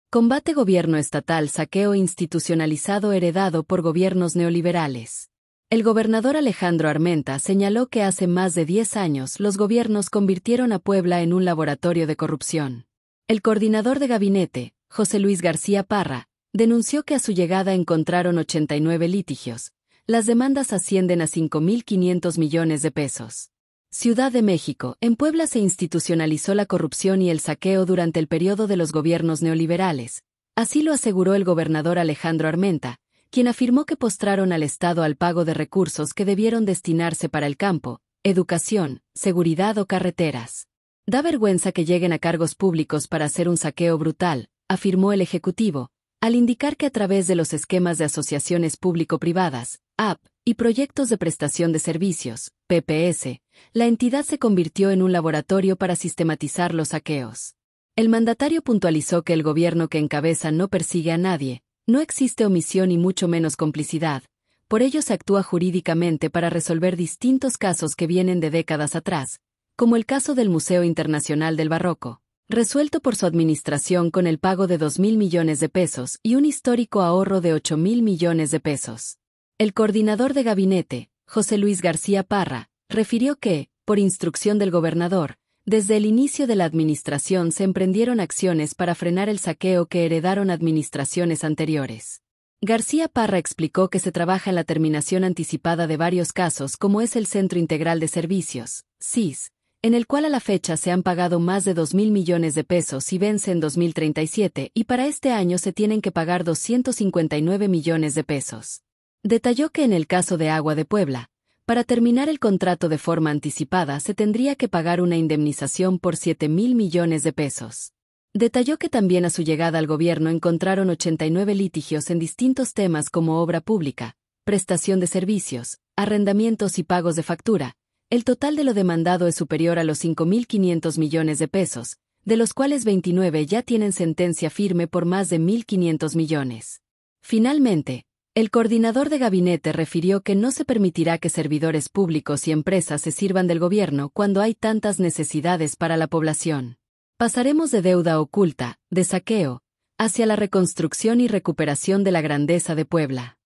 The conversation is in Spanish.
Combate gobierno estatal saqueo institucionalizado heredado por gobiernos neoliberales. El gobernador Alejandro Armenta señaló que hace más de 10 años los gobiernos convirtieron a Puebla en un laboratorio de corrupción. El coordinador de gabinete, José Luis García Parra, denunció que a su llegada encontraron 89 litigios. Las demandas ascienden a 5.500 millones de pesos. Ciudad de México. En Puebla se institucionalizó la corrupción y el saqueo durante el periodo de los gobiernos neoliberales. Así lo aseguró el gobernador Alejandro Armenta, quien afirmó que postraron al Estado al pago de recursos que debieron destinarse para el campo, educación, seguridad o carreteras. Da vergüenza que lleguen a cargos públicos para hacer un saqueo brutal, afirmó el Ejecutivo, al indicar que a través de los esquemas de asociaciones público-privadas, AP, y proyectos de prestación de servicios, PPS, la entidad se convirtió en un laboratorio para sistematizar los saqueos. El mandatario puntualizó que el gobierno que encabeza no persigue a nadie, no existe omisión y mucho menos complicidad, por ello se actúa jurídicamente para resolver distintos casos que vienen de décadas atrás, como el caso del Museo Internacional del Barroco, resuelto por su administración con el pago de 2.000 millones de pesos y un histórico ahorro de 8.000 millones de pesos. El coordinador de gabinete, José Luis García Parra, refirió que, por instrucción del gobernador, desde el inicio de la administración se emprendieron acciones para frenar el saqueo que heredaron administraciones anteriores. García Parra explicó que se trabaja en la terminación anticipada de varios casos como es el Centro Integral de Servicios, CIS, en el cual a la fecha se han pagado más de 2.000 millones de pesos y vence en 2037 y para este año se tienen que pagar 259 millones de pesos. Detalló que en el caso de Agua de Puebla, para terminar el contrato de forma anticipada se tendría que pagar una indemnización por 7.000 millones de pesos. Detalló que también a su llegada al gobierno encontraron 89 litigios en distintos temas como obra pública, prestación de servicios, arrendamientos y pagos de factura. El total de lo demandado es superior a los 5.500 millones de pesos, de los cuales 29 ya tienen sentencia firme por más de 1.500 millones. Finalmente, el coordinador de gabinete refirió que no se permitirá que servidores públicos y empresas se sirvan del gobierno cuando hay tantas necesidades para la población. Pasaremos de deuda oculta, de saqueo, hacia la reconstrucción y recuperación de la grandeza de Puebla.